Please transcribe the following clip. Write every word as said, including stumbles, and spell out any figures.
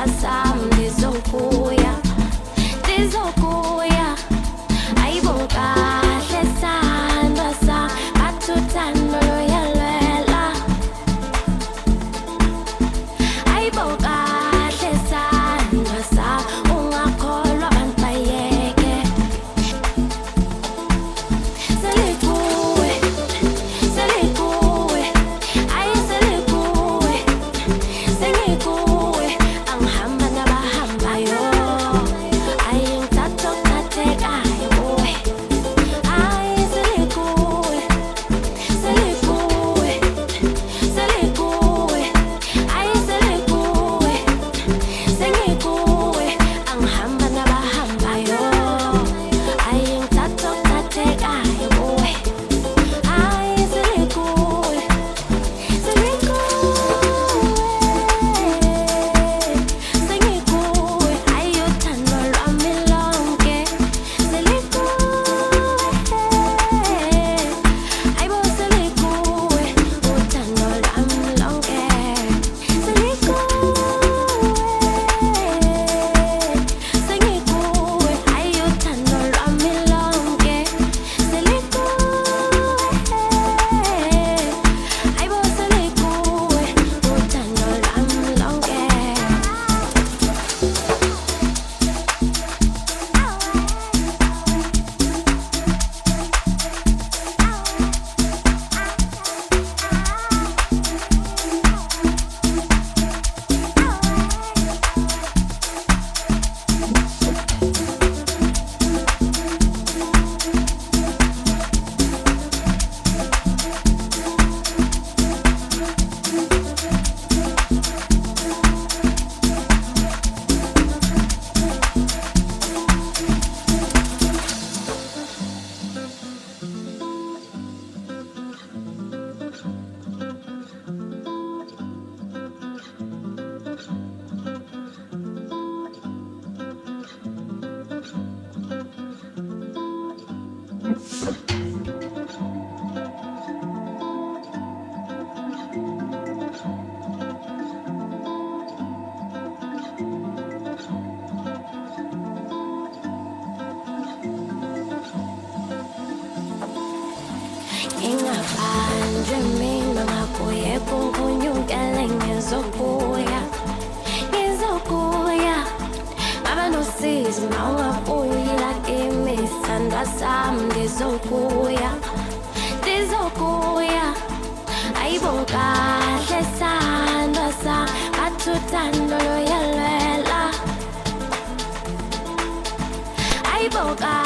sandwa sam ndizokuya ndizokuya ayibo kahle sandwa sam bathuthando loyalwela ayibo kahle sandwa sam ungakholwa abantu bayeke selikuwe selikuwe ayi selikuwe sengikuwe angihamba nabahambayo ayi ngithatha okuthathekayo kuwe ayi selikuwe selikuwe selikuwe ayi selikuwe sengikuwe angihamba nabahambayo ayi ngithatha okuthathekayo kuwe ayi selikuwe selikuwe ayi uthando lwami lonke selikuwe ayibo selikuwe uthando lwami lonke selikuwe sengikuwe ayi uthando lwami lonke selikuwe ayibo selikuwe uthando lwami lonke ingaphandle mina ngakuye kunkunyukele ngizokuya ngizokuya ngaba nosizi ma ungabuyela kimi sandwa sam ndizokuya ndizokuya ayibo kahle sandwa sam bathuthando loyalwela ayibo kahle